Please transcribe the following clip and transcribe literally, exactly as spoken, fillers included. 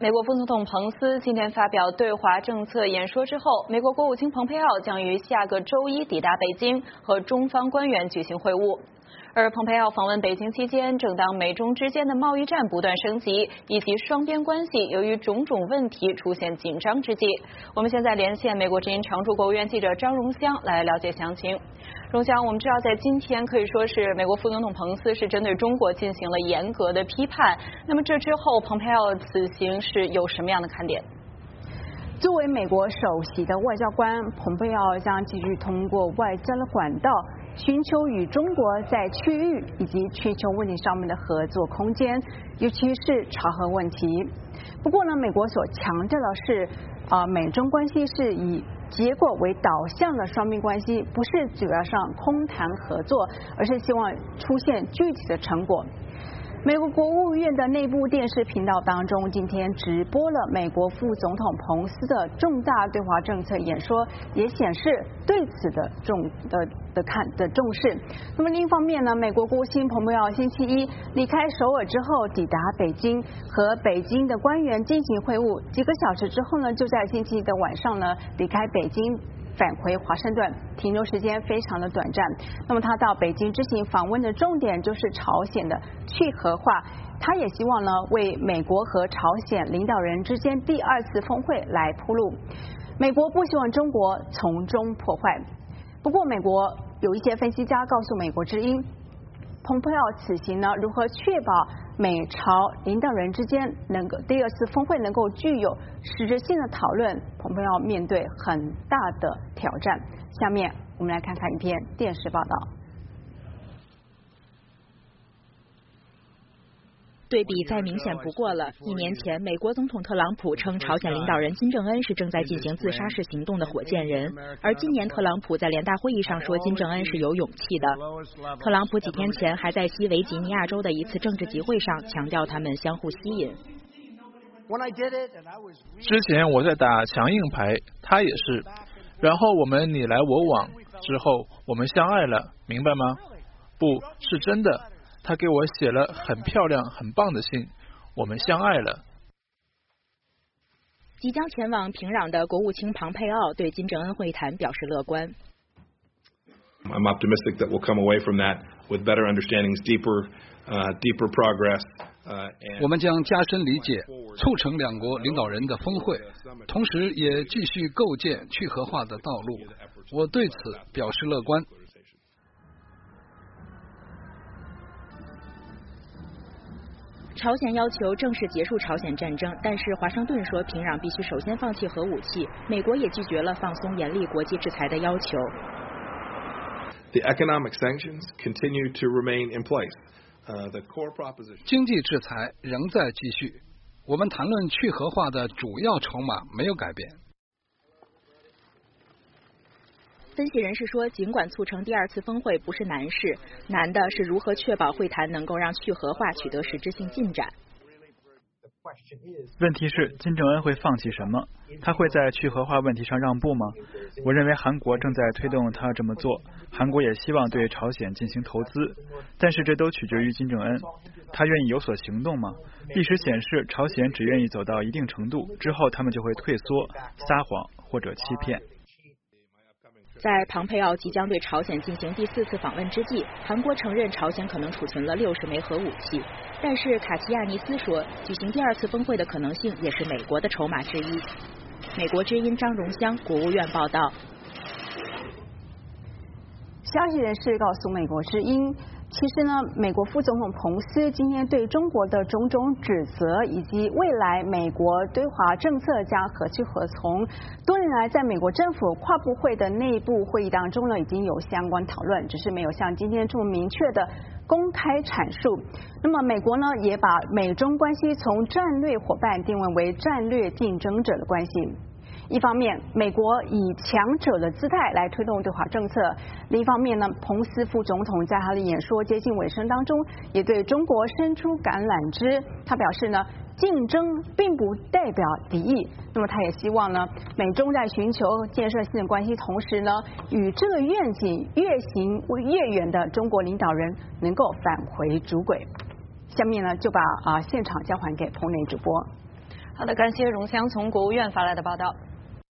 美国副总统彭斯今天发表对华政策演说之后，美国国务卿蓬佩奥将于下个周一抵达北京，和中方官员举行会晤。而蓬佩奥访问北京期间，正当美中之间的贸易战不断升级，以及双边关系由于种种问题出现紧张之际，我们现在连线美国之音常驻国务院记者张荣香来了解详情。荣香，我们知道在今天可以说是美国副总统彭斯是针对中国进行了严格的批判，那么这之后蓬佩奥此行是有什么样的看点？ 作为美国首席的外交官，蓬佩奥将继续通过外交的管道，寻求与中国在区域以及全球问题上面的合作空间，尤其是朝核问题。不过呢，美国所强调的是，啊，美中关系是以结果为导向的双边关系，不是主要上空谈合作，而是希望出现具体的成果。美国国务院的内部电视频道当中，今天直播了美国副总统彭斯的重大对华政策演说，也显示对此的重的的看的重视。那么另一方面呢，美国国务卿蓬佩奥星期一离开首尔之后，抵达北京，和北京的官员进行会晤。几个小时之后呢，就在星期一的晚上呢，离开北京，返回华盛顿，停留时间非常的短暂。那么他到北京之行访问的重点就是朝鲜的去核化，他也希望呢为美国和朝鲜领导人之间第二次峰会来铺路。美国不希望中国从中破坏。不过美国有一些分析家告诉美国之音，蓬佩奥此行呢，如何确保美朝领导人之间能够第二次峰会能够具有实质性的讨论，蓬佩奥面对很大的挑战。下面我们来看看一篇电视报道。 对比再明显不过了。一年前，美国总统特朗普称朝鲜领导人金正恩是正在进行自杀式行动的火箭人，而今年特朗普在联大会议上说金正恩是有勇气的。特朗普几天前还在西维吉尼亚州的一次政治集会上强调他们相互吸引。 之前我在打强硬牌，他也是，然后我们你来我往，之后我们相爱了，明白吗？不是真的。他给我写了很漂亮很棒的信，我们相爱了。 即将前往平壤的国务卿庞佩奥对金正恩会谈表示乐观。 I'm optimistic that we'll come away from that with better understandings, deeper, uh, deeper progress. Uh, 我们将加深理解，促成两国领导人的峰会，同时也继续构建去核化的道路。我对此表示乐观。 朝鲜要求正式结束朝鲜战争，但是华盛顿说平壤必须首先放弃核武器。美国也拒绝了放松严厉国际制裁的要求。 The economic sanctions continue to remain in place. Uh, the core proposition. 经济制裁仍在继续。我们谈论去核化的主要筹码没有改变。 分析人士说，尽管促成第二次峰会不是难事，难的是如何确保会谈能够让去核化取得实质性进展。 问题是金正恩会放弃什么？他会在去核化问题上让步吗？我认为韩国正在推动他这么做，韩国也希望对朝鲜进行投资，但是这都取决于金正恩，他愿意有所行动吗？历史显示，朝鲜只愿意走到一定程度之后，他们就会退缩、撒谎或者欺骗。 在庞佩奥即将对朝鲜进行第四次访问之际，韩国承认朝鲜可能储存了六十枚核武器，但是卡齐亚尼斯说，举行第二次峰会的可能性也是美国的筹码之一。美国之音张荣香，国务院报道。 消息人士告诉美国之音，其实呢，美国副总统彭斯今天对中国的种种指责，以及未来美国对华政策将何去何从，多年来在美国政府跨部会的内部会议当中呢，已经有相关讨论，只是没有像今天这么明确的公开阐述。那么美国呢，也把美中关系从战略伙伴定位为战略竞争者的关系。一方面，美国以强者的姿态来推动对华政策；另一方面呢，彭斯副总统在他的演说接近尾声当中，也对中国伸出橄榄枝。他表示呢，竞争并不代表敌意。那么他也希望呢，美中在寻求建设性的关系同时呢，与这个愿景越行越远的中国领导人能够返回主轨。下面呢，就把啊现场交还给棚内主播。 好的，感谢荣香从国务院发来的报道。